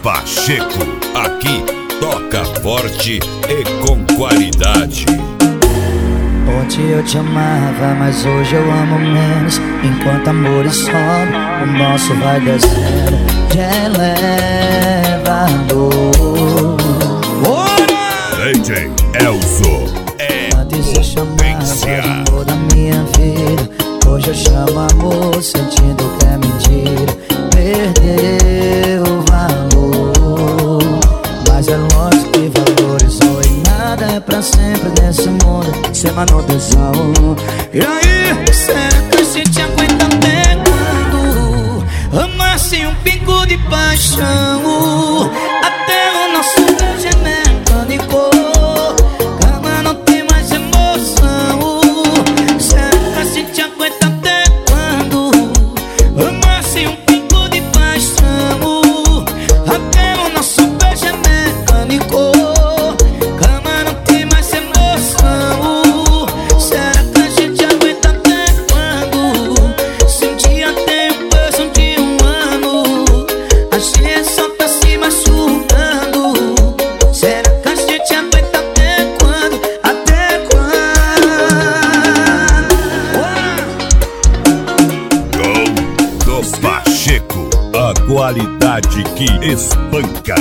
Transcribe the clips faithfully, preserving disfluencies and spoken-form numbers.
Pacheco, aqui toca forte e com qualidade. Ontem eu te amava, mas hoje eu amo menos. Enquanto amor e sobe, o nosso vai descendo de elevador. D J Elzo é Antes eu chamava de amor da minha vida, hoje eu chamo amor sentindo que é mentira. Perdeu o valor, mas é lógico que valorizou. E nada é pra sempre nesse mundo, sem manutenção. E aí, será que a gente aguenta até quando? Amar sem um pingo de paixão, até o nosso beijo é mecânico. Cama não tem mais emoção. Será que a gente aguenta até quando? Amar sem um pingo de paixão, até o nosso beijo é mecânico. Cama não tem mais emoção. Será que a gente aguenta até quando? Se um dia tem um peso de um ano, a gente só tá se machucando. Será que a gente aguenta até quando? Até quando? Gol do Pacheco, a qualidade que espanca.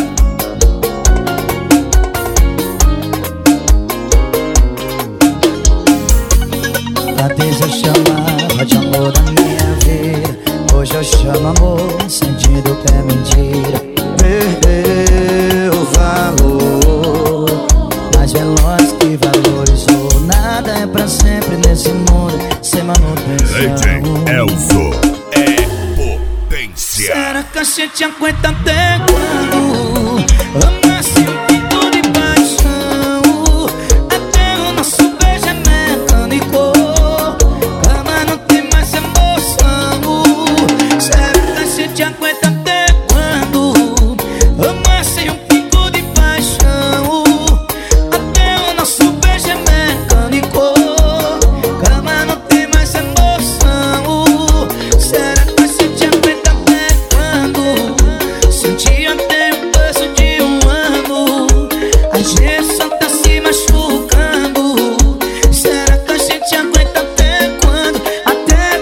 Antes eu chamava de amor da minha vida, hoje eu chamo amor sentindo que é mentira. Perdeu o valor, mas é lógico que valorizou. Nada é pra sempre nesse mundo, sem manutenção. D J Elzo é potência. Será que a gente aguenta até quando? Amar sem um pingo de paixão, até o nosso beijo é mecânico. Cama não tem mais emoção. Será que a gente aguenta até quando? Amar sem um pingo de paixão, até o nosso beijo é mecânico. Cama não tem mais emoção. Será que a gente aguenta até quando? Se um dia tem um peso de um ano, a gente só tá se machucando. Será que a gente aguenta até quando? Até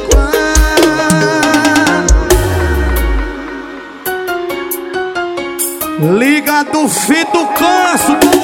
quando? Liga do fim do canso.